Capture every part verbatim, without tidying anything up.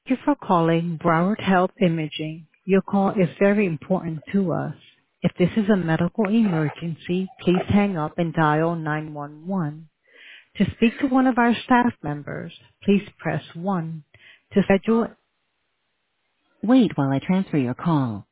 Thank you for calling Broward Health Imaging. Your call is very important to us. If this is a medical emergency, please hang up and dial nine one one. To speak to one of our staff members, please press one. To schedule. Wait while I transfer your call.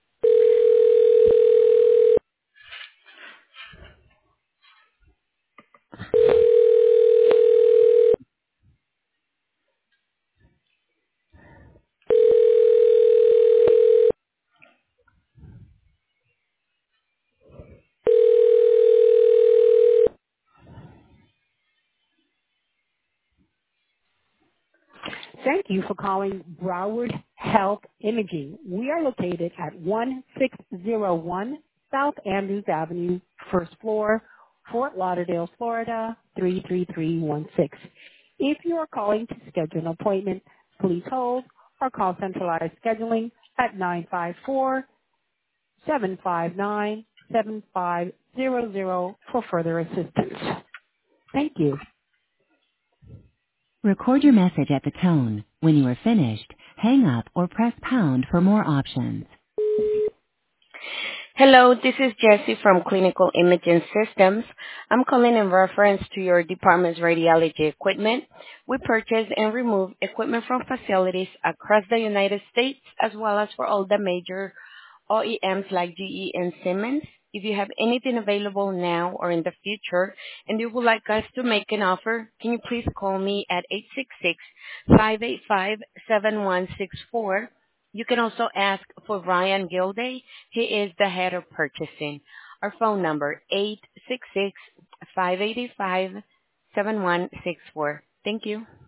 Thank you for calling Broward Health Imaging. We are located at one six zero one South Andrews Avenue, first floor, Fort Lauderdale, Florida, three three three one six. If you are calling to schedule an appointment, please hold or call centralized scheduling at nine five four, seven five nine, seven five zero zero for further assistance. Thank you. Record your message at the tone. When you are finished, hang up or press pound for more options. Hello, this is Jessie from Clinical Imaging Systems. I'm calling in reference to your department's radiology equipment. We purchase and remove equipment from facilities across the United States as well as for all the major O E Ms like G E and Siemens. If you have anything available now or in the future and you would like us to make an offer, can you please call me at eight six six, five eight five, seven one six four. You can also ask for Ryan Gilday. He is the head of purchasing. Our phone number, eight six six, five eight five, seven one six four. Thank you.